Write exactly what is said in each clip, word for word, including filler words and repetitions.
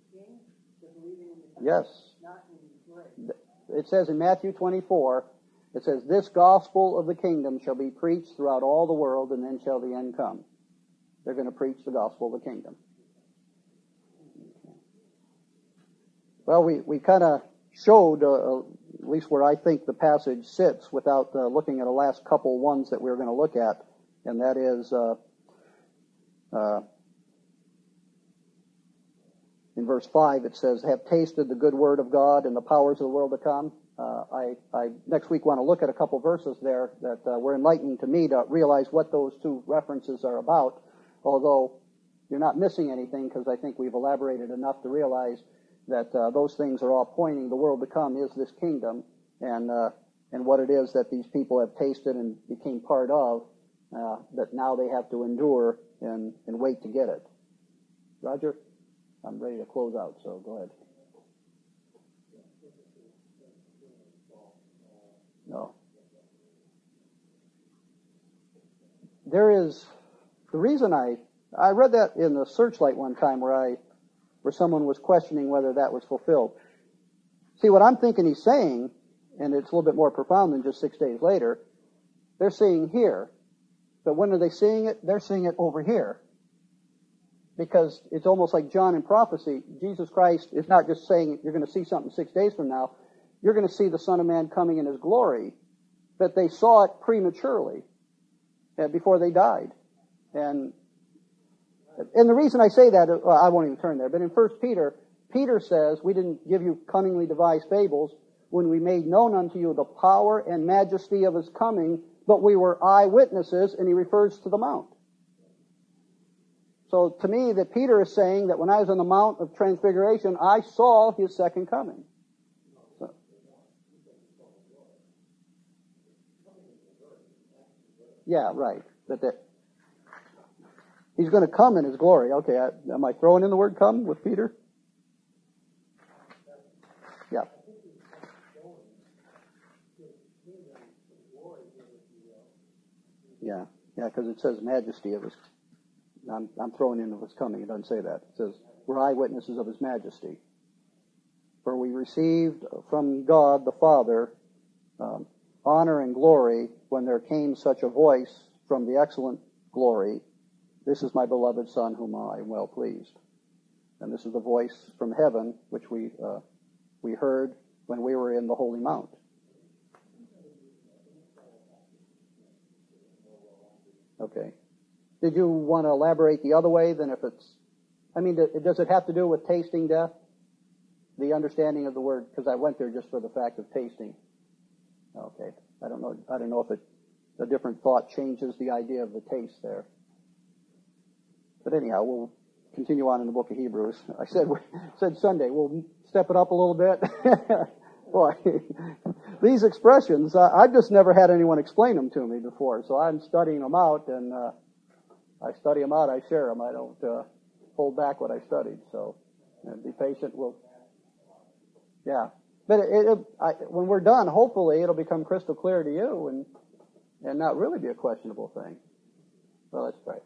Yes. It says in Matthew twenty-four, it says, "This gospel of the kingdom shall be preached throughout all the world, and then shall the end come." They're going to preach the gospel of the kingdom. Well, we, we kind of showed, uh, at least where I think the passage sits, without uh, looking at the last couple ones that we were going to look at, and that is uh, uh, in verse five, it says, "Have tasted the good word of God and the powers of the world to come." Uh, I, I next week want to look at a couple verses there that uh, were enlightening to me to realize what those two references are about, although you're not missing anything, because I think we've elaborated enough to realize that uh, those things are all pointing the world to come is this kingdom, and uh, and what it is that these people have tasted and became part of, uh, that now they have to endure and, and wait to get it. Roger? I'm ready to close out, so go ahead. No. There is, the reason I, I read that in the Searchlight one time where I, where someone was questioning whether that was fulfilled. See, what I'm thinking he's saying, and it's a little bit more profound than just six days later, they're seeing here. But when are they seeing it? They're seeing it over here. Because it's almost like John in prophecy. Jesus Christ is not just saying you're going to see something six days from now. You're going to see the Son of Man coming in His glory. But they saw it prematurely uh, before they died. And and the reason I say that, well, I won't even turn there, but in First Peter, Peter says, "We didn't give you cunningly devised fables when we made known unto you the power and majesty of His coming, but we were eyewitnesses," and he refers to the Mount. So to me, that Peter is saying that when I was on the Mount of Transfiguration, I saw His second coming. So. Yeah, right. That, that He's going to come in His glory. Okay, I, am I throwing in the word "come" with Peter? Yeah. Yeah, yeah, because it says majesty of His. I'm, I'm throwing in of His coming. It doesn't say that. It says we're eyewitnesses of His majesty. For we received from God the Father um, honor and glory when there came such a voice from the excellent glory, "This is my beloved Son, whom I am well pleased." And this is the voice from heaven which we uh, we heard when we were in the Holy Mount. Okay. Did you want to elaborate the other way than if it's, I mean, does it have to do with tasting death? The understanding of the word, because I went there just for the fact of tasting. Okay. I don't know, I don't know if it, a different thought changes the idea of the taste there. But anyhow, we'll continue on in the book of Hebrews. I said, said Sunday, we'll step it up a little bit. Boy, these expressions, uh, I've just never had anyone explain them to me before, so I'm studying them out, and uh, I study them out, I share them. I don't uh, hold back what I studied, so uh, be patient. We'll, yeah. But it, it, I, when we're done, hopefully it'll become crystal clear to you and and not really be a questionable thing. Well, let's pray.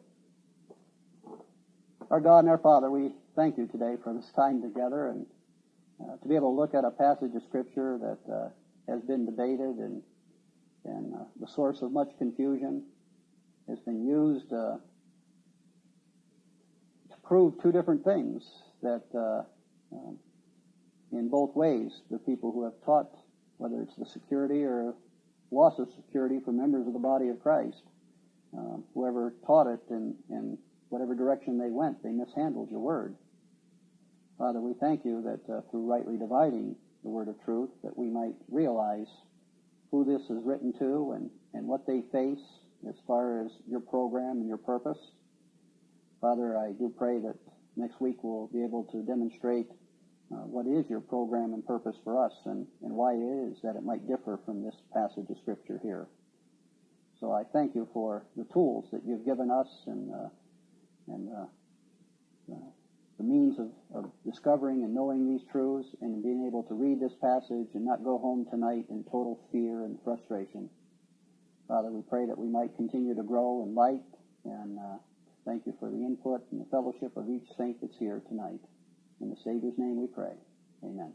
Our God and our Father, we thank You today for this time together, and uh, to be able to look at a passage of Scripture that uh, has been debated and, and uh, the source of much confusion has been used uh, to prove two different things that uh, uh, in both ways, the people who have taught, whether it's the security or loss of security for members of the body of Christ, uh, whoever taught it in, in whatever direction they went, they mishandled Your word. Father, we thank You that uh, through rightly dividing the word of truth, that we might realize who this is written to and, and what they face as far as Your program and Your purpose. Father, I do pray that next week we'll be able to demonstrate uh, what is Your program and purpose for us, and, and why it is that it might differ from this passage of Scripture here. So I thank You for the tools that You've given us and uh, and uh, uh, the means of, of discovering and knowing these truths, and being able to read this passage and not go home tonight in total fear and frustration. Father, we pray that we might continue to grow in light, and uh, thank You for the input and the fellowship of each saint that's here tonight. In the Savior's name we pray. Amen.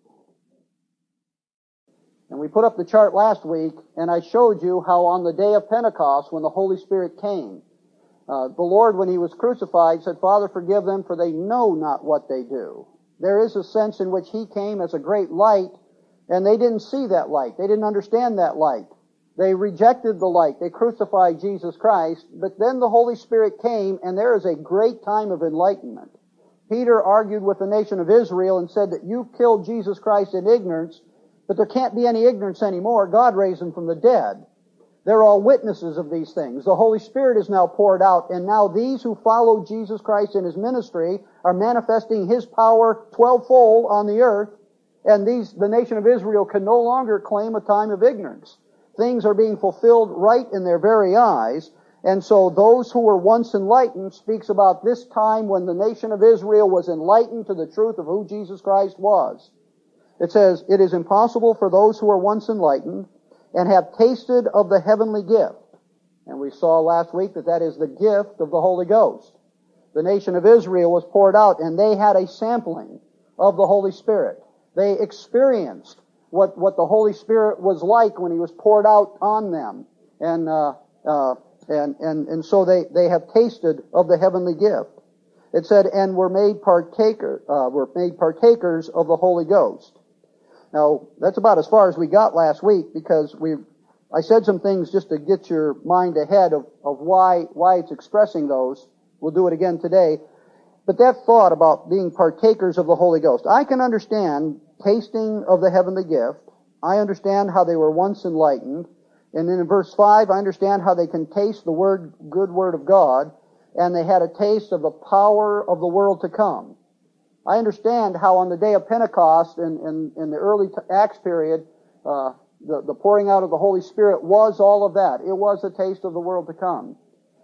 And we put up the chart last week, and I showed you how on the day of Pentecost, when the Holy Spirit came, uh, the Lord, when He was crucified, said, Father, forgive them, for they know not what they do. There is a sense in which He came as a great light, and they didn't see that light. They didn't understand that light. They rejected the light. They crucified Jesus Christ. But then the Holy Spirit came, and there is a great time of enlightenment. Peter argued with the nation of Israel and said that you killed Jesus Christ in ignorance, but there can't be any ignorance anymore. God raised Him from the dead. They're all witnesses of these things. The Holy Spirit is now poured out, and now these who follow Jesus Christ in His ministry are manifesting His power twelvefold on the earth, and these, the nation of Israel can no longer claim a time of ignorance. Things are being fulfilled right in their very eyes, and so those who were once enlightened speaks about this time when the nation of Israel was enlightened to the truth of who Jesus Christ was. It says, it is impossible for those who are once enlightened and have tasted of the heavenly gift. And we saw last week that that is the gift of the Holy Ghost. The nation of Israel was poured out, and they had a sampling of the Holy Spirit. They experienced what, what the Holy Spirit was like when He was poured out on them. And, uh, uh, and, and, and so they, they have tasted of the heavenly gift. It said, and were made partaker, uh, were made partakers of the Holy Ghost. Now, that's about as far as we got last week, because we, I said some things just to get your mind ahead of, of why, why it's expressing those. We'll do it again today. But that thought about being partakers of the Holy Ghost, I can understand tasting of the heavenly gift. I understand how they were once enlightened. And then in verse five, I understand how they can taste the word, good word of God, and they had a taste of the power of the world to come. I understand how on the day of Pentecost, in, in, in the early Acts period, uh, the, the pouring out of the Holy Spirit was all of that. It was a taste of the world to come.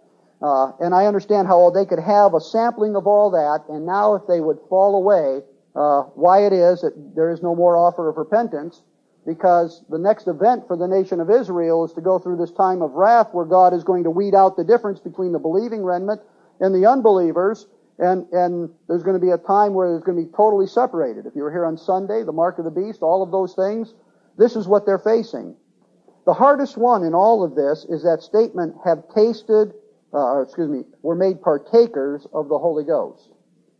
Uh, and I understand how they could have a sampling of all that, and now if they would fall away, uh, why it is that there is no more offer of repentance, because the next event for the nation of Israel is to go through this time of wrath where God is going to weed out the difference between the believing remnant and the unbelievers, and, and there's going to be a time where it's going to be totally separated. If you were here on Sunday, the mark of the beast, all of those things, this is what they're facing. The hardest one in all of this is that statement, have tasted, uh, or excuse me, were made partakers of the Holy Ghost.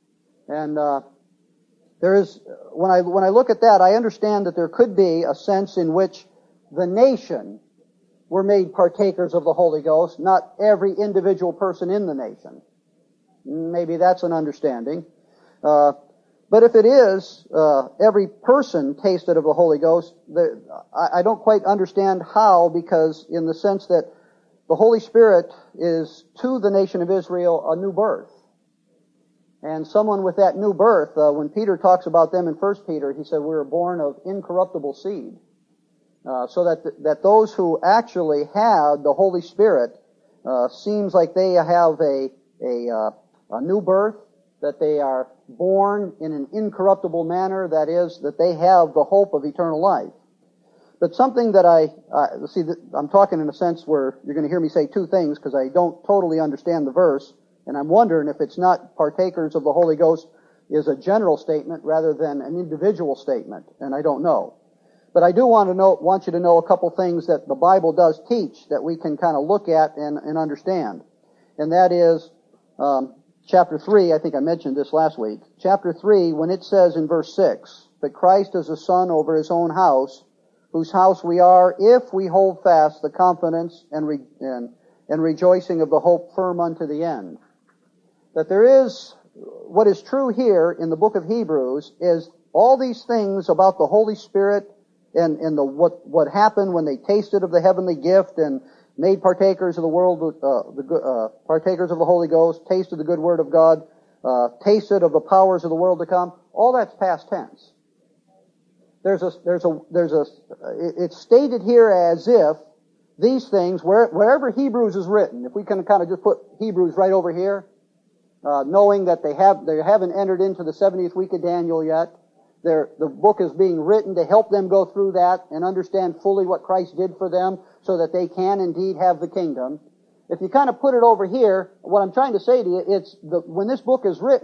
And, uh, There is, when I, when I look at that, I understand that there could be a sense in which the nation were made partakers of the Holy Ghost, not every individual person in the nation. Maybe that's an understanding. Uh, but if it is, uh, every person tasted of the Holy Ghost, the, I, I don't quite understand how, because in the sense that the Holy Spirit is to the nation of Israel a new birth. And someone with that new birth, uh, when Peter talks about them in First Peter, he said, we were born of incorruptible seed. Uh, so that th- that those who actually had the Holy Spirit, uh, seems like they have a, a, uh, a new birth, that they are born in an incorruptible manner, that is, that they have the hope of eternal life. But something that I, uh, see, I'm talking in a sense where you're going to hear me say two things, because I don't totally understand the verse. And I'm wondering if it's not partakers of the Holy Ghost is a general statement rather than an individual statement, and I don't know. But I do want to know, want you to know a couple things that the Bible does teach that we can kind of look at and, and understand. And that is, um, chapter three, I think I mentioned this last week. Chapter three, when it says in verse six, that Christ is a son over His own house, whose house we are, if we hold fast the confidence and, re- and, and rejoicing of the hope firm unto the end. That there is, what is true here in the book of Hebrews is all these things about the Holy Spirit and, and the, what, what happened when they tasted of the heavenly gift and made partakers of the world, uh, the, uh, partakers of the Holy Ghost, tasted the good word of God, uh, tasted of the powers of the world to come. All that's past tense. There's a, there's a, there's a, it's stated here as if these things, where, wherever Hebrews is written, if we can kind of just put Hebrews right over here, Uh, knowing that they have they haven't entered into the seventieth week of Daniel yet. They're, the book is being written to help them go through that and understand fully what Christ did for them so that they can indeed have the kingdom. If you kind of put it over here, what I'm trying to say to you, it's the, when this book is written,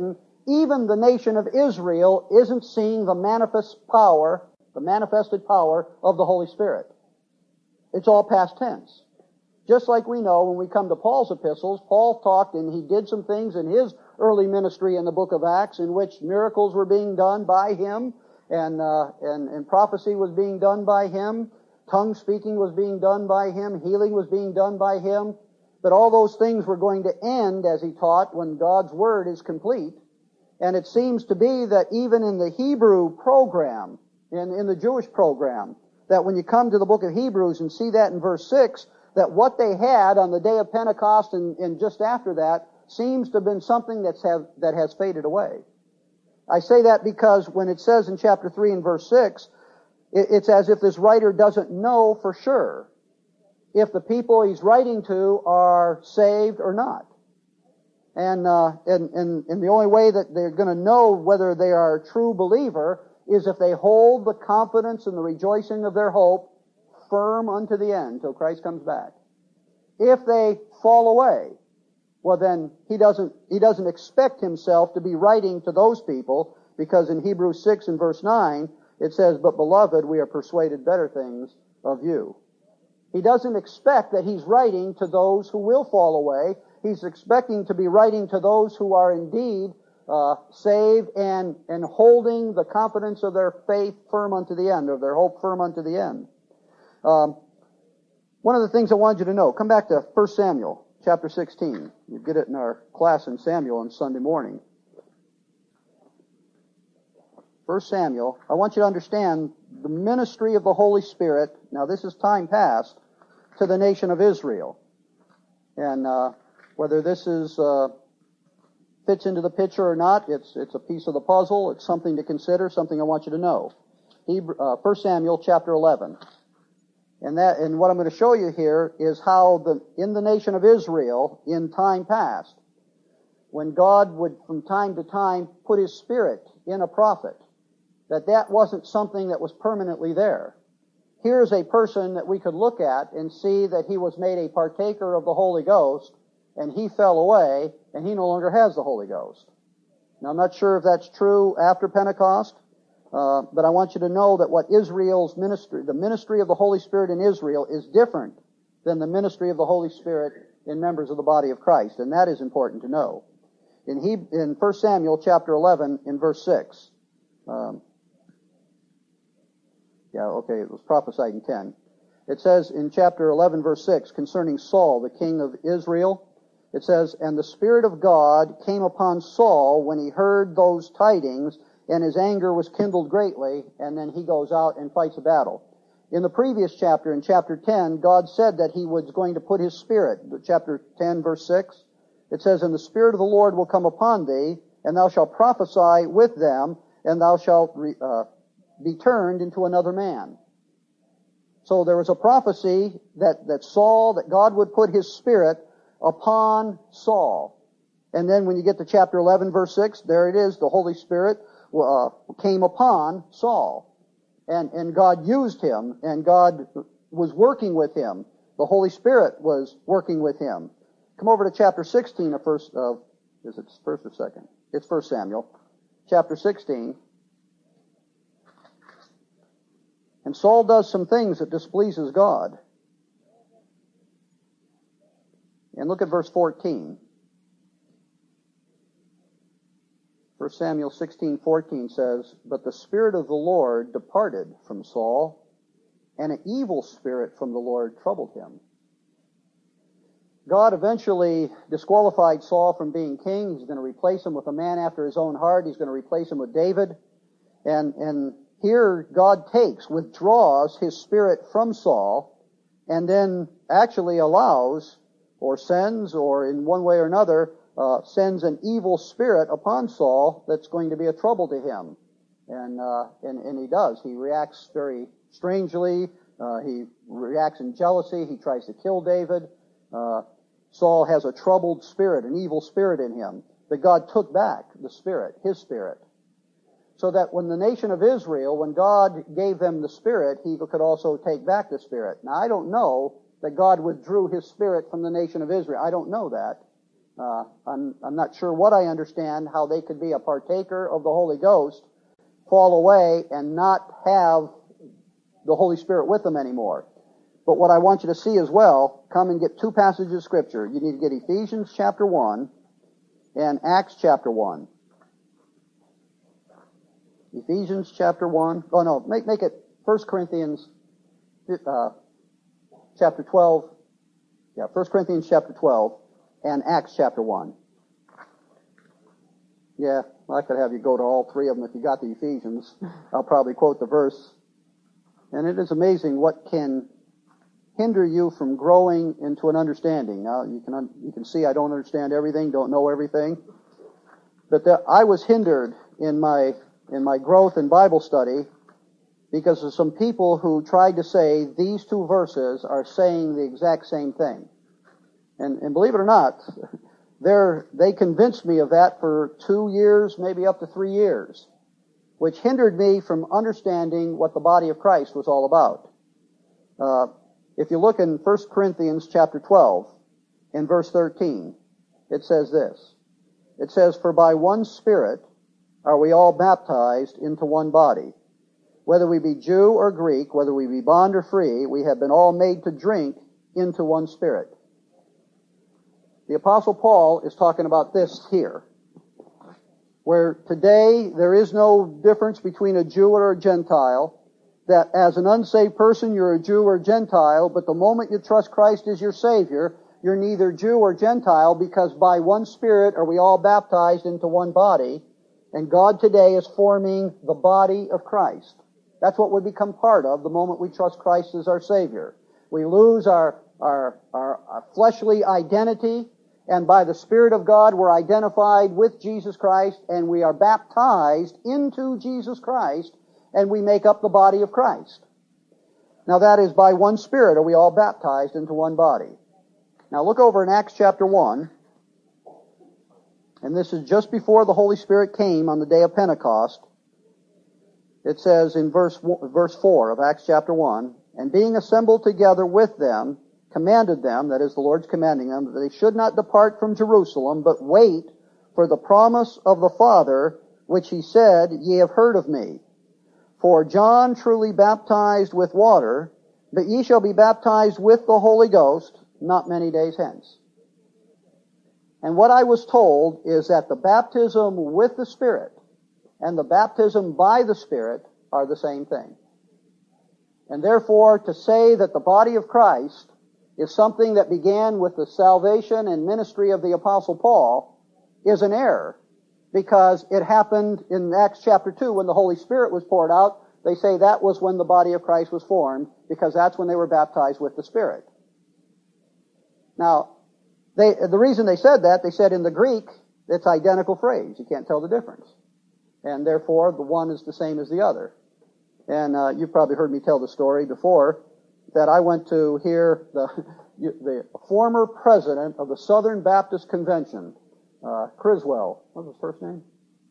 even the nation of Israel isn't seeing the manifest power, the manifested power of the Holy Spirit. It's all past tense. Just like we know when we come to Paul's epistles, Paul talked and he did some things in his early ministry in the book of Acts in which miracles were being done by him, and, uh, and, and prophecy was being done by him, tongue speaking was being done by him, healing was being done by him. But all those things were going to end, as he taught, when God's Word is complete. And it seems to be that even in the Hebrew program, in, in the Jewish program, that when you come to the book of Hebrews and see that in verse six, that what they had on the day of Pentecost and, and just after that seems to have been something that's have, that has faded away. I say that because when it says in chapter three and verse six, it, it's as if this writer doesn't know for sure if the people he's writing to are saved or not. And, uh, and, and, and the only way that they're going to know whether they are a true believer is if they hold the confidence and the rejoicing of their hope firm unto the end till Christ comes back. If they fall away, well then he doesn't, he doesn't expect himself to be writing to those people, because in Hebrews six and verse nine it says, "But beloved, we are persuaded better things of you." He doesn't expect that he's writing to those who will fall away. He's expecting to be writing to those who are indeed uh, saved and, and holding the confidence of their faith firm unto the end, of their hope firm unto the end. Um, one of the things I wanted you to know, come back to First Samuel chapter sixteen. You get it in our class in Samuel on Sunday morning. First Samuel, I want you to understand the ministry of the Holy Spirit. Now this is time past to the nation of Israel. And uh, whether this is uh, fits into the picture or not, it's it's a piece of the puzzle. It's something to consider, something I want you to know. Hebrew, uh, First Samuel chapter eleven. And that, and what I'm going to show you here is how the, in the nation of Israel, in time past, when God would from time to time put His Spirit in a prophet, that that wasn't something that was permanently there. Here's a person that we could look at and see that he was made a partaker of the Holy Ghost, and he fell away, and he no longer has the Holy Ghost. Now, I'm not sure if that's true after Pentecost, uh, but I want you to know that what Israel's ministry, the ministry of the Holy Spirit in Israel, is different than the ministry of the Holy Spirit in members of the body of Christ, and that is important to know. In, he, in First Samuel chapter eleven, in verse six, um, Yeah, okay, it was prophesied in ten. It says in chapter eleven, verse six, concerning Saul, the king of Israel, it says, "And the Spirit of God came upon Saul when he heard those tidings, and his anger was kindled greatly," and then he goes out and fights a battle. In the previous chapter, in chapter ten, God said that He was going to put His Spirit. Chapter ten, verse six, it says, "And the Spirit of the Lord will come upon thee, and thou shalt prophesy with them, and thou shalt re, uh, be turned into another man." So there was a prophecy that, that Saul, that God would put His Spirit upon Saul. And then when you get to chapter eleven, verse six, there it is, the Holy Spirit uh, came upon Saul. And, and God used him, and God was working with him. The Holy Spirit was working with him. Come over to chapter sixteen of first, uh, is it first or second? It's First Samuel. Chapter sixteen. And Saul does some things that displeases God. And look at verse fourteen. First Samuel sixteen fourteen says, "But the Spirit of the Lord departed from Saul, and an evil spirit from the Lord troubled him." God eventually disqualified Saul from being king. He's going to replace him with a man after His own heart. He's going to replace him with David. And, and here God takes, withdraws His Spirit from Saul, and then actually allows, or sends, or in one way or another, uh, sends an evil spirit upon Saul that's going to be a trouble to him. And, uh, and, and he does. He reacts very strangely. Uh, he reacts in jealousy. He tries to kill David. Uh, Saul has a troubled spirit, an evil spirit in him. But God took back the Spirit, His Spirit. So that when the nation of Israel, when God gave them the Spirit, He could also take back the Spirit. Now, I don't know that God withdrew His Spirit from the nation of Israel. I don't know that. uh, I'm, I'm not sure what I understand, how they could be a partaker of the Holy Ghost, fall away, and not have the Holy Spirit with them anymore. But what I want you to see as well, come and get two passages of Scripture. You need to get Ephesians chapter one and Acts chapter one. Ephesians chapter one. Oh no, make make it First Corinthians uh, chapter twelve. Yeah, First Corinthians chapter twelve and Acts chapter one. Yeah, well, I could have you go to all three of them if you got the Ephesians. I'll probably quote the verse. And it is amazing what can hinder you from growing into an understanding. Now, you can un- you can see I don't understand everything, don't know everything. But there, I was hindered in my in my growth in Bible study because of some people who tried to say these two verses are saying the exact same thing. And, and believe it or not, they're, they convinced me of that for two years, maybe up to three years, which hindered me from understanding what the body of Christ was all about. Uh, if you look in First Corinthians chapter twelve, in verse thirteen, it says this. It says, "For by one Spirit are we all baptized into one body. Whether we be Jew or Greek, whether we be bond or free, we have been all made to drink into one Spirit." The Apostle Paul is talking about this here, where today there is no difference between a Jew or a Gentile, that as an unsaved person you're a Jew or Gentile, but the moment you trust Christ as your Savior, you're neither Jew or Gentile, because by one Spirit are we all baptized into one body, and God today is forming the body of Christ. That's what we become part of the moment we trust Christ as our Savior. We lose our, our, our, our fleshly identity, and by the Spirit of God we're identified with Jesus Christ, and we are baptized into Jesus Christ, and we make up the body of Christ. Now that is by one Spirit are we all baptized into one body. Now look over in Acts chapter one, and this is just before the Holy Spirit came on the day of Pentecost. It says in verse verse four of Acts chapter one, "And being assembled together with them, commanded them," that is the Lord's commanding them, "that they should not depart from Jerusalem, but wait for the promise of the Father, which he said, Ye have heard of me. For John truly baptized with water, but ye shall be baptized with the Holy Ghost not many days hence." And what I was told is that the baptism with the Spirit and the baptism by the Spirit are the same thing. And therefore, to say that the body of Christ is something that began with the salvation and ministry of the Apostle Paul is an error, because it happened in Acts chapter two when the Holy Spirit was poured out. They say that was when the body of Christ was formed, because that's when they were baptized with the Spirit. Now, they, the reason they said that, they said in the Greek, it's identical phrase. You can't tell the difference. And therefore, the one is the same as the other. And uh, you've probably heard me tell the story before, that I went to hear the, the former president of the Southern Baptist Convention, uh, Criswell. What was his first name?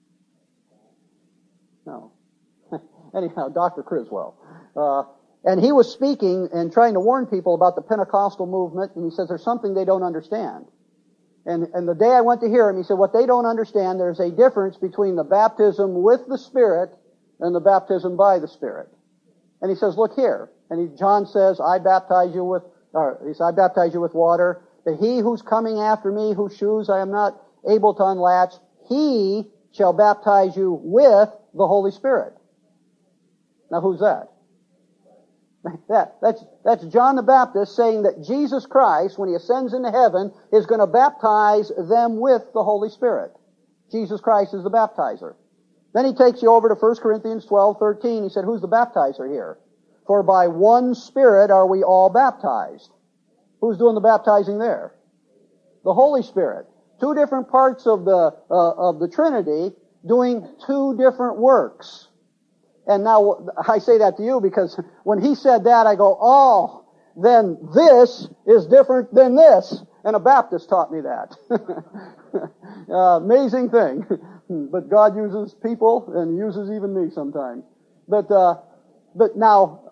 No. Anyhow, Doctor Criswell. Uh, and he was speaking and trying to warn people about the Pentecostal movement, and he says there's something they don't understand. And, and the day I went to hear him, he said what they don't understand, there's a difference between the baptism with the Spirit and the baptism by the Spirit. And he says, look here. And he, John says, I baptize you with, or he says, I baptize you with water, but he who's coming after me, whose shoes I am not able to unlatch, he shall baptize you with the Holy Spirit. Now who's that? That, that's, that's John the Baptist saying that Jesus Christ, when he ascends into heaven, is going to baptize them with the Holy Spirit. Jesus Christ is the baptizer. Then he takes you over to First Corinthians twelve thirteen. He said, who's the baptizer here? For by one Spirit are we all baptized. Who's doing the baptizing there? The Holy Spirit. Two different parts of the, uh, of the Trinity doing two different works. And now, I say that to you because when he said that, I go, oh, then this is different than this. And a Baptist taught me that. uh, amazing thing. But God uses people, and He uses even me sometimes. But, uh, but now,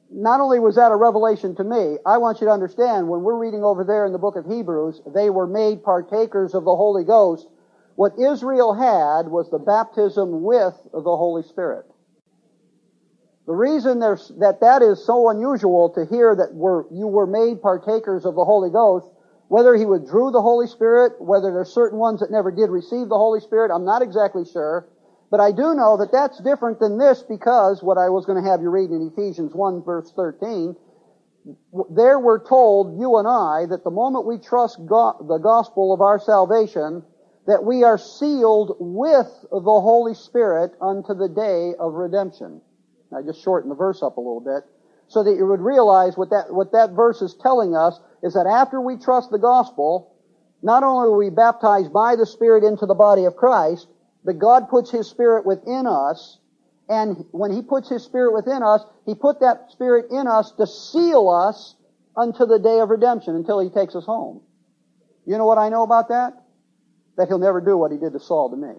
not only was that a revelation to me, I want you to understand, when we're reading over there in the book of Hebrews, they were made partakers of the Holy Ghost. What Israel had was the baptism with the Holy Spirit. The reason there's, that that is so unusual to hear that we're, you were made partakers of the Holy Ghost, whether he withdrew the Holy Spirit, whether there's certain ones that never did receive the Holy Spirit, I'm not exactly sure. But I do know that that's different than this, because what I was going to have you read in Ephesians one verse thirteen, there we're told, you and I, that the moment we trust God, the gospel of our salvation, that we are sealed with the Holy Spirit unto the day of redemption. I just shortened the verse up a little bit, so that you would realize what that, what that verse is telling us is that after we trust the gospel, not only are we baptized by the Spirit into the body of Christ, but God puts His Spirit within us, and when He puts His Spirit within us, He put that Spirit in us to seal us unto the day of redemption, until He takes us home. You know what I know about that? That He'll never do what He did to Saul to me.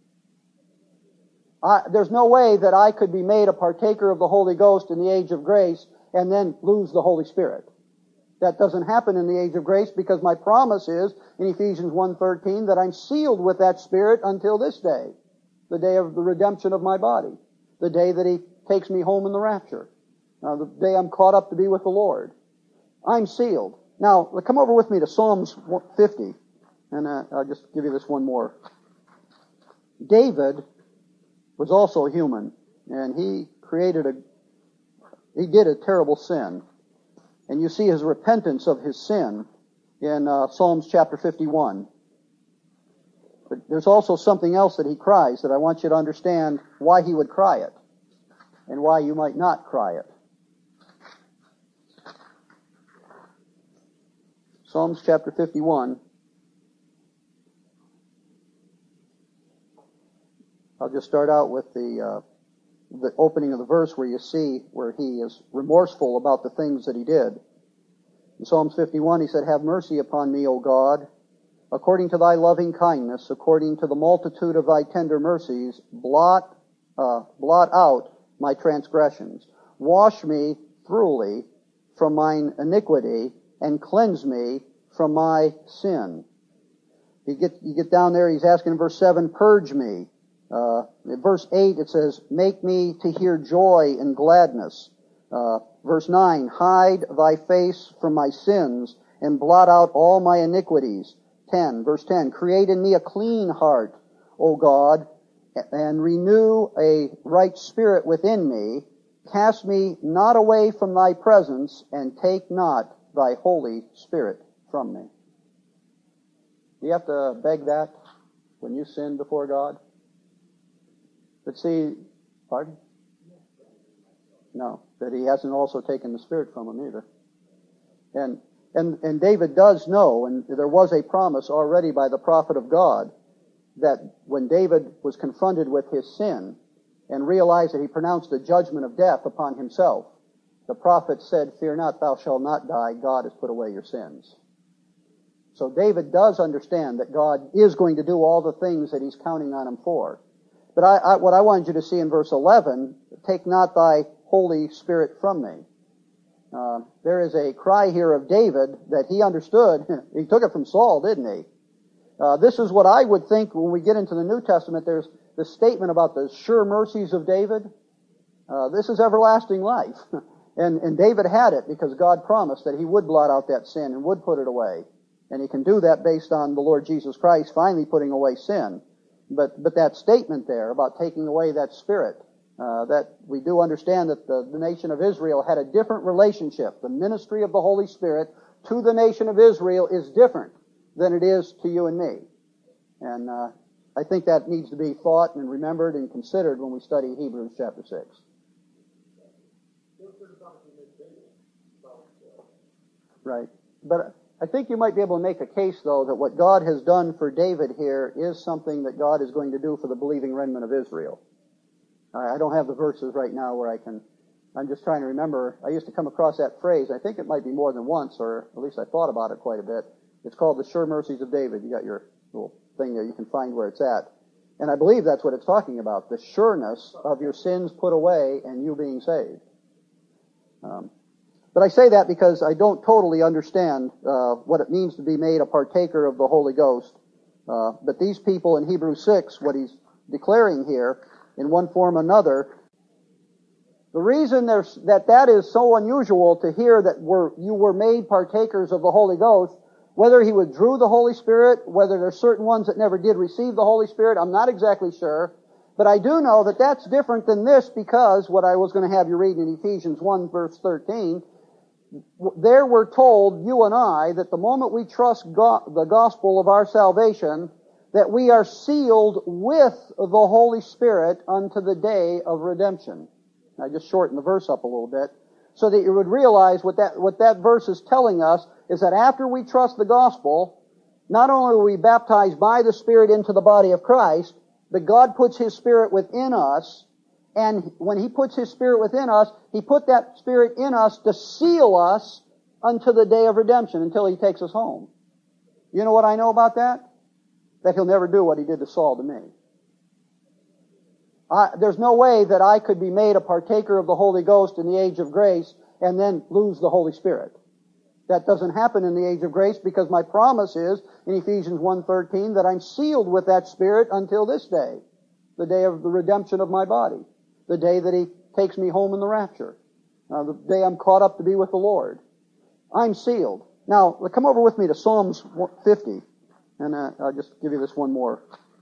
I, there's no way that I could be made a partaker of the Holy Ghost in the age of grace and then lose the Holy Spirit. That doesn't happen in the age of grace, because my promise is in Ephesians one thirteen that I'm sealed with that Spirit until this day, the day of the redemption of my body, the day that He takes me home in the rapture, uh, the day I'm caught up to be with the Lord. I'm sealed. Now, come over with me to Psalms fifty, and uh, I'll just give you this one more. David was also human, and he created a, he did a terrible sin. And you see his repentance of his sin in uh, Psalms chapter fifty-one. But there's also something else that he cries that I want you to understand why he would cry it, and why you might not cry it. Psalms chapter fifty-one. I'll just start out with the... Uh, the opening of the verse where you see where he is remorseful about the things that he did. In Psalms fifty-one, he said, "Have mercy upon me, O God, according to thy loving kindness, according to the multitude of thy tender mercies, blot, uh, blot out my transgressions. Wash me thoroughly from mine iniquity, and cleanse me from my sin." You get, you get down there, he's asking in verse seven, "Purge me." Uh, in verse eight it says, "Make me to hear joy and gladness." Uh, verse nine, "Hide thy face from my sins, and blot out all my iniquities." ten, verse ten, "Create in me a clean heart, O God, and renew a right spirit within me. Cast me not away from thy presence, and take not thy Holy Spirit from me." Do you have to beg that when you sin before God? But see, pardon? No, that He hasn't also taken the Spirit from him either. And, and, and David does know, and there was a promise already by the prophet of God, that when David was confronted with his sin and realized that he pronounced the judgment of death upon himself, the prophet said, "Fear not, thou shalt not die. God has put away your sins." So David does understand that God is going to do all the things that He's counting on him for. But I, I, what I wanted you to see in verse eleven, "Take not thy Holy Spirit from me." Uh, there is a cry here of David that he understood. He took it from Saul, didn't he? Uh, this is what I would think when we get into the New Testament. There's the statement about the sure mercies of David. Uh, this is everlasting life. and, and David had it because God promised that He would blot out that sin and would put it away. And He can do that based on the Lord Jesus Christ finally putting away sin. But but that statement there about taking away that Spirit, uh, that we do understand that the, the nation of Israel had a different relationship. The ministry of the Holy Spirit to the nation of Israel is different than it is to you and me. And uh, I think that needs to be thought and remembered and considered when we study Hebrews chapter six. Right. But I think you might be able to make a case, though, that what God has done for David here is something that God is going to do for the believing remnant of Israel. I don't have the verses right now where I can... I'm just trying to remember. I used to come across that phrase. I think it might be more than once, or at least I thought about it quite a bit. It's called the sure mercies of David. You got your little thing there. You can find where it's at. And I believe that's what it's talking about, the sureness of your sins put away and you being saved. Um, but I say that because I don't totally understand uh, what it means to be made a partaker of the Holy Ghost. Uh, but these people in Hebrews six, what he's declaring here, in one form or another, the reason there's, that that is so unusual to hear that we're, you were made partakers of the Holy Ghost, whether he withdrew the Holy Spirit, whether there's certain ones that never did receive the Holy Spirit, I'm not exactly sure. But I do know that that's different than this, because what I was going to have you read in Ephesians one verse thirteen, there we're told, you and I, that the moment we trust God, the gospel of our salvation, that we are sealed with the Holy Spirit unto the day of redemption. I just shortened the verse up a little bit, so that you would realize what that, what that verse is telling us is that after we trust the gospel, not only are we baptized by the Spirit into the body of Christ, but God puts His Spirit within us, and when He puts His Spirit within us, He put that Spirit in us to seal us unto the day of redemption, until He takes us home. You know what I know about that? That He'll never do what He did to Saul to me. I, there's no way that I could be made a partaker of the Holy Ghost in the age of grace and then lose the Holy Spirit. That doesn't happen in the age of grace, because my promise is in Ephesians one thirteen that I'm sealed with that Spirit until this day, the day of the redemption of my body, the day that He takes me home in the rapture, uh, the day I'm caught up to be with the Lord. I'm sealed. Now, come over with me to Psalms fifty, and uh, I'll just give you this one more.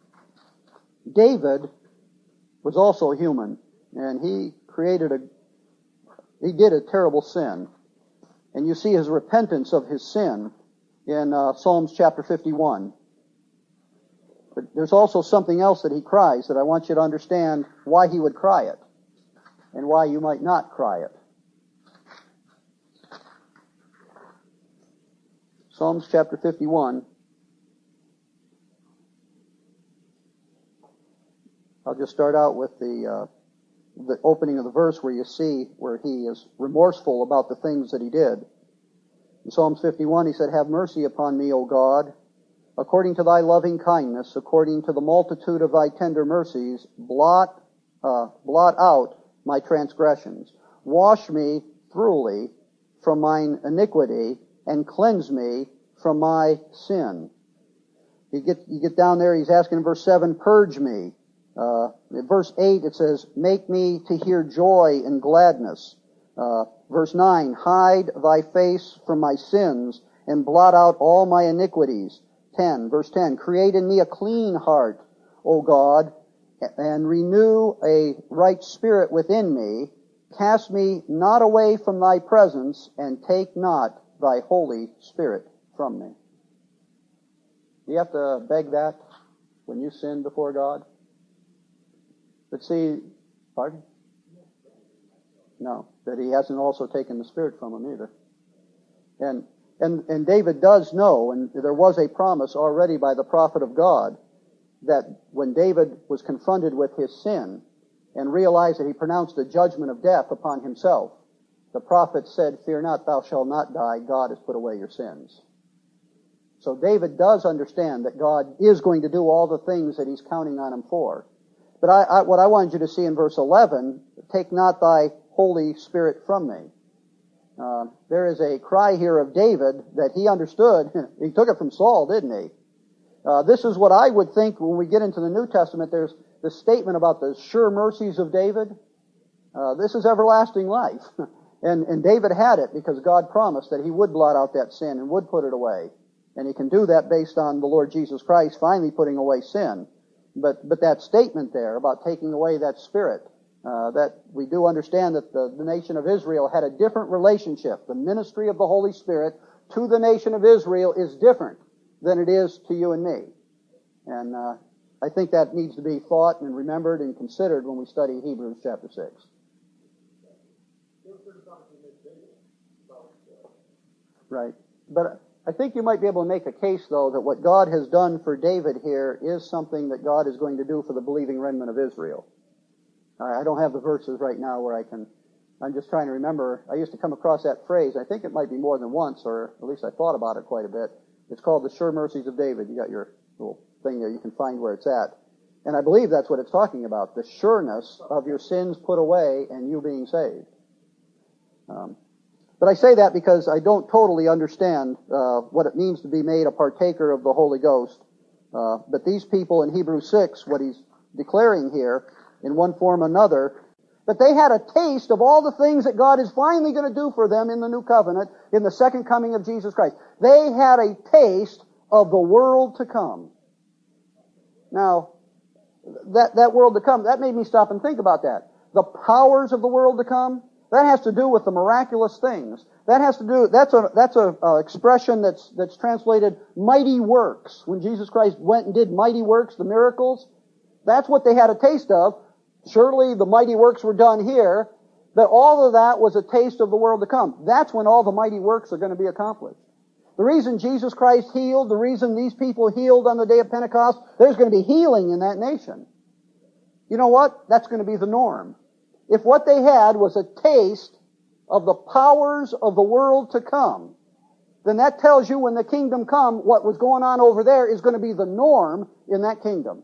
David was also human, and he created a, he did a terrible sin. And you see his repentance of his sin in uh, Psalms chapter fifty-one. But there's also something else that he cries that I want you to understand why he would cry it, and why you might not cry it. Psalms chapter fifty-one. I'll just start out with the uh, the opening of the verse where you see where he is remorseful about the things that he did. In Psalms fifty-one, he said, "Have mercy upon me, O God, according to thy loving kindness, according to the multitude of thy tender mercies, blot, uh, blot out my transgressions. Wash me thoroughly from mine iniquity, and cleanse me from my sin." You get, you get down there, he's asking in verse seven, "Purge me." Uh, in verse eight it says, "Make me to hear joy and gladness." Uh, verse nine, "Hide thy face from my sins, and blot out all my iniquities." ten, verse ten, "Create in me a clean heart, O God, and renew a right spirit within me. Cast me not away from thy presence, and take not thy Holy Spirit from me." Do you have to beg that when you sin before God? But see, pardon? No, that He hasn't also taken the Spirit from him either. And and and David does know, and there was a promise already by the prophet of God, that when David was confronted with his sin and realized that he pronounced a judgment of death upon himself, the prophet said, "Fear not, thou shalt not die. God has put away your sins." So David does understand that God is going to do all the things that he's counting on him for. But I, I, what I wanted you to see in verse eleven, "Take not thy Holy Spirit from me." Uh, there is a cry here of David that he understood. He took it from Saul, didn't he? Uh, this is what I would think when we get into the New Testament. There's the statement about the sure mercies of David. Uh, this is everlasting life. and, and David had it because God promised that He would blot out that sin and would put it away. And He can do that based on the Lord Jesus Christ finally putting away sin. But but that statement there about taking away that Spirit, uh, that we do understand that the, the nation of Israel had a different relationship. The ministry of the Holy Spirit to the nation of Israel is different than it is to you and me. And uh, I think that needs to be thought and remembered and considered when we study Hebrews chapter six. Right. But I think you might be able to make a case, though, that what God has done for David here is something that God is going to do for the believing remnant of Israel. I don't have the verses right now where I can, I'm just trying to remember. I used to come across that phrase. I think it might be more than once, or at least I thought about it quite a bit. It's called the sure mercies of David. You got your little thing there. You can find where it's at. And I believe that's what it's talking about, the sureness of your sins put away and you being saved. Um, but I say that because I don't totally understand uh, what it means to be made a partaker of the Holy Ghost. Uh, but these people in Hebrews six, what he's declaring here, in one form or another, that they had a taste of all the things that God is finally going to do for them in the new covenant, in the second coming of Jesus Christ. They had a taste of the world to come. Now, that, that world to come, that made me stop and think about that. The powers of the world to come, that has to do with the miraculous things. That has to do, that's a, that's a, uh, expression that's, that's translated mighty works. When Jesus Christ went and did mighty works, the miracles, that's what they had a taste of. Surely the mighty works were done here, but all of that was a taste of the world to come. That's when all the mighty works are going to be accomplished. The reason Jesus Christ healed, the reason these people healed on the day of Pentecost, there's going to be healing in that nation. You know what? That's going to be the norm. If what they had was a taste of the powers of the world to come, then that tells you when the kingdom come, what was going on over there is going to be the norm in that kingdom.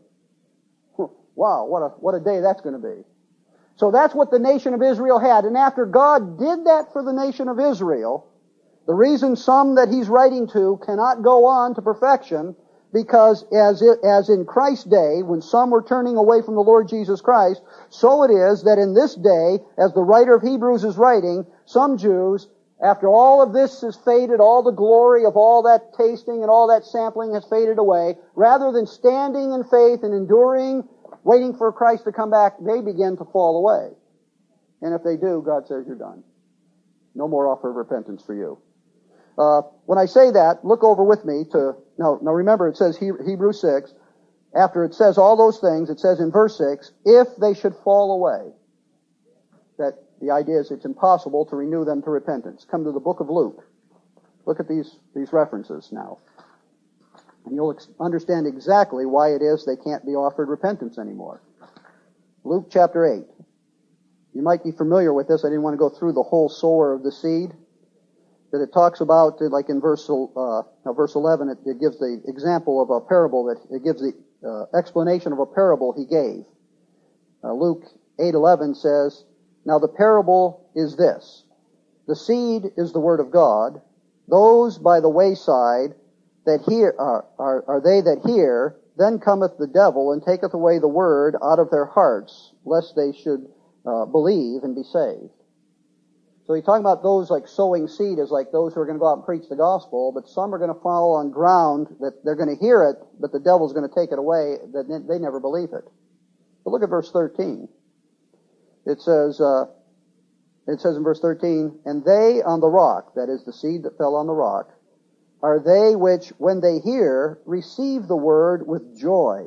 Wow, what a, what a day that's going to be. So that's what the nation of Israel had. And after God did that for the nation of Israel, the reason some that he's writing to cannot go on to perfection, because as it, as in Christ's day, when some were turning away from the Lord Jesus Christ, so it is that in this day, as the writer of Hebrews is writing, some Jews, after all of this has faded, all the glory of all that tasting and all that sampling has faded away, rather than standing in faith and enduring, waiting for Christ to come back, they begin to fall away. And if they do, God says, you're done. No more offer of repentance for you. Uh, when I say that, look over with me to, now, now remember it says Hebrews six, after it says all those things, it says in verse six, if they should fall away, that the idea is it's impossible to renew them to repentance. Come to the book of Luke. Look at these, these references now. And you'll ex- understand exactly why it is they can't be offered repentance anymore. Luke chapter eight. You might be familiar with this. I didn't want to go through the whole sower of the seed. That it talks about, like in verse uh, verse eleven, it, it gives the example of a parable, that it gives the uh, explanation of a parable he gave. Uh, Luke eight eleven says, now the parable is this. The seed is the word of God. Those by the wayside that hear are, are, are they that hear, then cometh the devil and taketh away the word out of their hearts, lest they should uh, believe and be saved. So he's talking about those like sowing seed as like those who are going to go out and preach the gospel, but some are going to fall on ground that they're going to hear it, but the devil's going to take it away, that they never believe it. But look at verse thirteen. It says, uh, it says in verse thirteen, and they on the rock, that is the seed that fell on the rock, are they which, when they hear, receive the word with joy.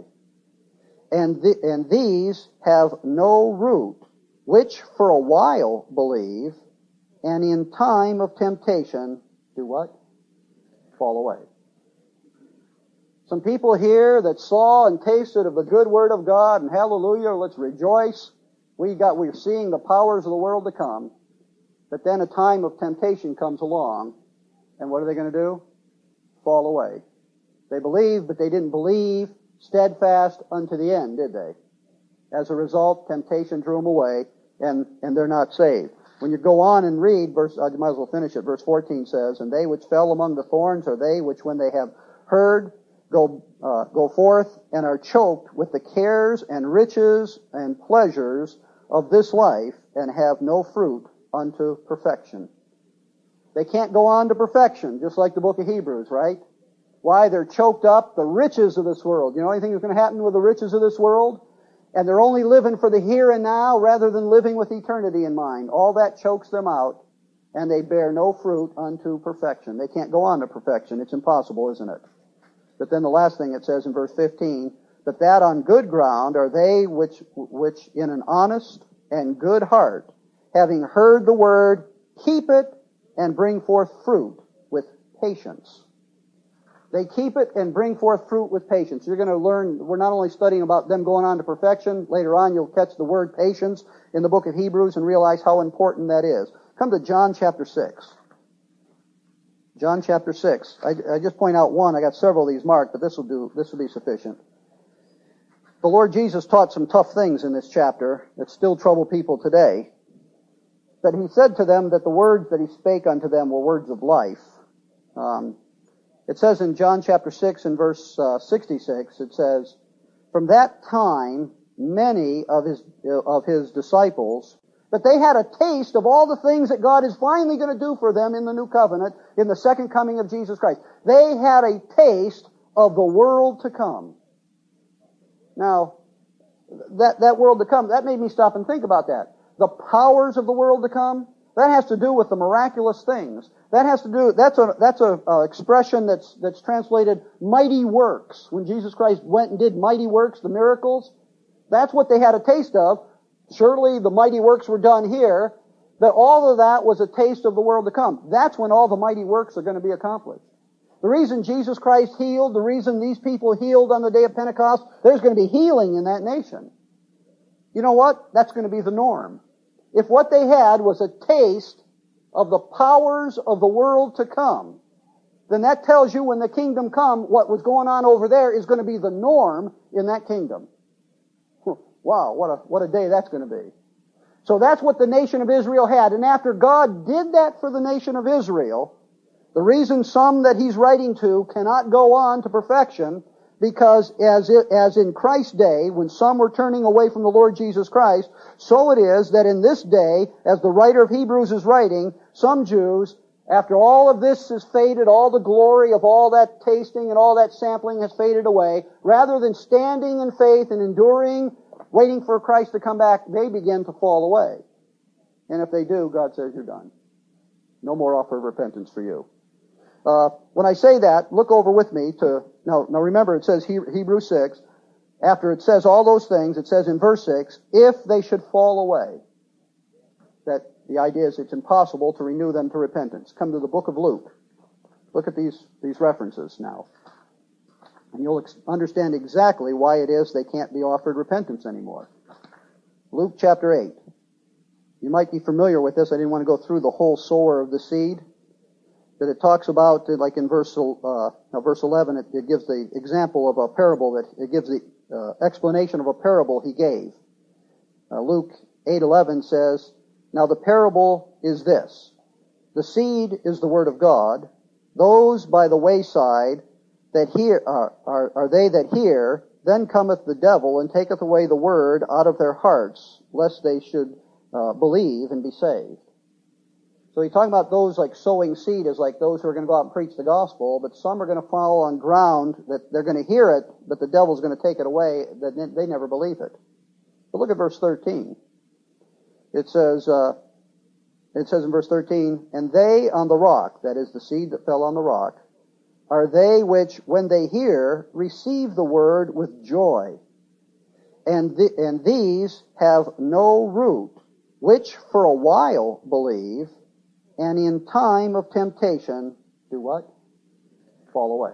And, the, and these have no root, which for a while believe, and in time of temptation, do what? Fall away. Some people here that saw and tasted of the good word of God, and hallelujah, let's rejoice. We got, we're seeing the powers of the world to come. But then a time of temptation comes along, and what are they going to do? Fall away. They believed, but they didn't believe steadfast unto the end, did they? As a result, temptation drew them away, and, and they're not saved. When you go on and read, verse, I might as well finish it, verse fourteen says, and they which fell among the thorns are they which when they have heard go, uh, go forth and are choked with the cares and riches and pleasures of this life and have no fruit unto perfection. They can't go on to perfection, just like the book of Hebrews, right? Why? They're choked up, the riches of this world. You know anything that's going to happen with the riches of this world? And they're only living for the here and now rather than living with eternity in mind. All that chokes them out, and they bear no fruit unto perfection. They can't go on to perfection. It's impossible, isn't it? But then the last thing it says in verse fifteen, but that on good ground are they which, which in an honest and good heart, having heard the word, keep it and bring forth fruit with patience. They keep it and bring forth fruit with patience. You're going to learn, we're not only studying about them going on to perfection, later on you'll catch the word patience in the book of Hebrews and realize how important that is. Come to John chapter six. John chapter six. I, I just point out one. I got several of these marked, but this will do, this will be sufficient. The Lord Jesus taught some tough things in this chapter that still trouble people today. but he said to them that the words that he spake unto them were words of life. Um, it says in John chapter six and verse uh, sixty-six, it says, from that time many of his of his disciples, but they had a taste of all the things that God is finally going to do for them in the new covenant, in the second coming of Jesus Christ. They had a taste of the world to come. Now, that, that world to come, that made me stop and think about that. The powers of the world to come, that has to do with the miraculous things. That has to do, that's a, that's a, a expression that's, that's translated mighty works. When Jesus Christ went and did mighty works, the miracles, that's what they had a taste of. Surely the mighty works were done here, but all of that was a taste of the world to come. That's when all the mighty works are going to be accomplished. The reason Jesus Christ healed, the reason these people healed on the day of Pentecost, there's going to be healing in that nation. You know what? That's going to be the norm. If what they had was a taste of the powers of the world to come, then that tells you when the kingdom come, what was going on over there is going to be the norm in that kingdom. Wow, what a, what a day that's going to be. So that's what the nation of Israel had. And after God did that for the nation of Israel, the reason some that he's writing to cannot go on to perfection, because as it, as in Christ's day, when some were turning away from the Lord Jesus Christ, so it is that in this day, as the writer of Hebrews is writing, some Jews, after all of this has faded, all the glory of all that tasting and all that sampling has faded away, rather than standing in faith and enduring, waiting for Christ to come back, they begin to fall away. And if they do, God says, you're done. No more offer of repentance for you. Uh, when I say that, look over with me to, now, now remember it says he, Hebrews six, after it says all those things, it says in verse six, if they should fall away, that the idea is it's impossible to renew them to repentance. Come to the book of Luke. Look at these, these references now. And you'll ex- understand exactly why it is they can't be offered repentance anymore. Luke chapter eight. You might be familiar with this. I didn't want to go through the whole sower of the seed. That it talks about, like in verse uh, verse eleven, it, it gives the example of a parable, that it gives the uh, explanation of a parable he gave. Uh, Luke eight eleven says, now the parable is this. The seed is the word of God. Those by the wayside that hear are, are, are they that hear, then cometh the devil and taketh away the word out of their hearts, lest they should uh, believe and be saved. So he's talking about those like sowing seed as like those who are going to go out and preach the gospel, but some are going to fall on ground that they're going to hear it, but the devil's going to take it away, that they never believe it. But look at verse thirteen. It says, uh, it says in verse thirteen, and they on the rock, that is the seed that fell on the rock, are they which, when they hear, receive the word with joy. And, th- and these have no root, which for a while believe, and in time of temptation, do what? Fall away.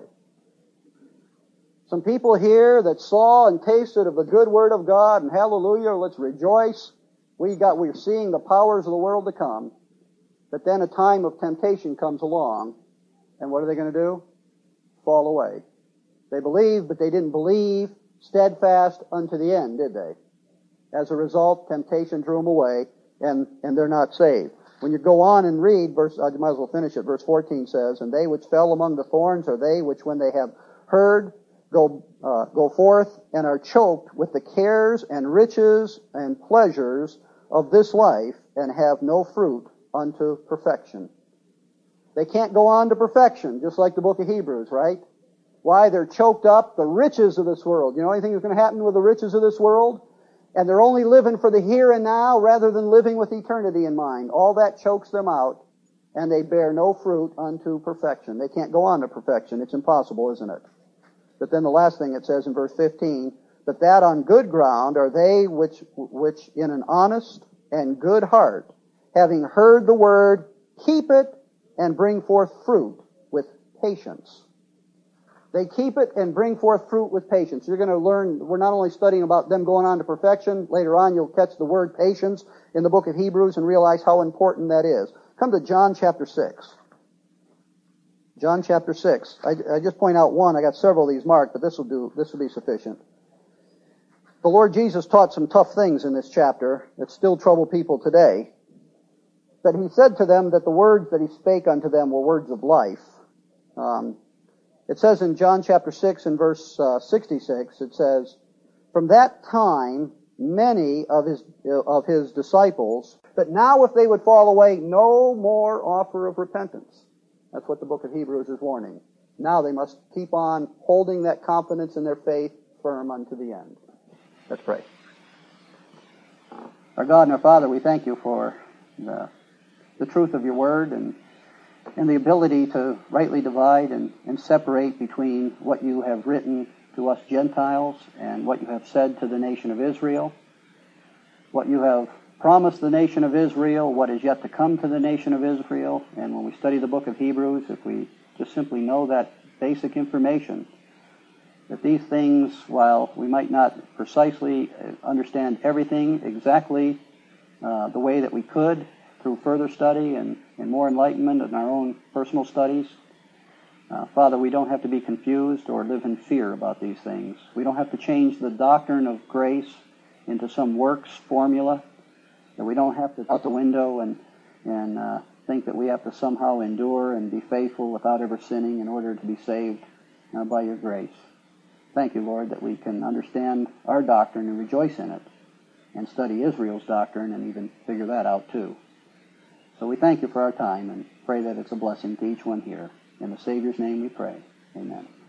Some people here that saw and tasted of the good word of God, and hallelujah, let's rejoice. We got, we're seeing the powers of the world to come. But then a time of temptation comes along, and what are they going to do? Fall away. They believed, but they didn't believe steadfast unto the end, did they? As a result, temptation drew them away, and, and they're not saved. When you go on and read, verse, I might as well finish it, verse fourteen says, and they which fell among the thorns are they which when they have heard go, uh, go forth and are choked with the cares and riches and pleasures of this life and have no fruit unto perfection. They can't go on to perfection, just like the book of Hebrews, right? Why? They're choked up, the riches of this world. You know anything that's going to happen with the riches of this world? And they're only living for the here and now rather than living with eternity in mind. All that chokes them out, and they bear no fruit unto perfection. They can't go on to perfection. It's impossible, isn't it? But then the last thing it says in verse fifteen, but that on good ground are they which, which in an honest and good heart, having heard the word, keep it and bring forth fruit with patience. They keep it and bring forth fruit with patience. You're going to learn, we're not only studying about them going on to perfection, later on you'll catch the word patience in the book of Hebrews and realize how important that is. Come to John chapter six. John chapter six. I, I just point out one, I got several of these marked, but this will do, this will be sufficient. The Lord Jesus taught some tough things in this chapter that still trouble people today. But he said to them that the words that he spake unto them were words of life. Um, it says in John chapter six and verse uh, sixty-six, it says, "From that time many of his of his disciples, but now if they would fall away, no more offer of repentance." That's what the book of Hebrews is warning. Now they must keep on holding that confidence in their faith firm unto the end. Let's pray. Our God and our Father, we thank you for the, the truth of your word and and the ability to rightly divide and, and separate between what you have written to us Gentiles and what you have said to the nation of Israel, what you have promised the nation of Israel, what is yet to come to the nation of Israel. And when we study the book of Hebrews, if we just simply know that basic information, that these things, while we might not precisely understand everything exactly uh, the way that we could through further study and, and more enlightenment in our own personal studies, uh, Father, we don't have to be confused or live in fear about these things. We don't have to change the doctrine of grace into some works formula, that we don't have to out the window and, and uh, think that we have to somehow endure and be faithful without ever sinning in order to be saved uh, by your grace. Thank you, Lord, that we can understand our doctrine and rejoice in it, and study Israel's doctrine and even figure that out too. So we thank you for our time and pray that it's a blessing to each one here. In the Savior's name we pray. Amen.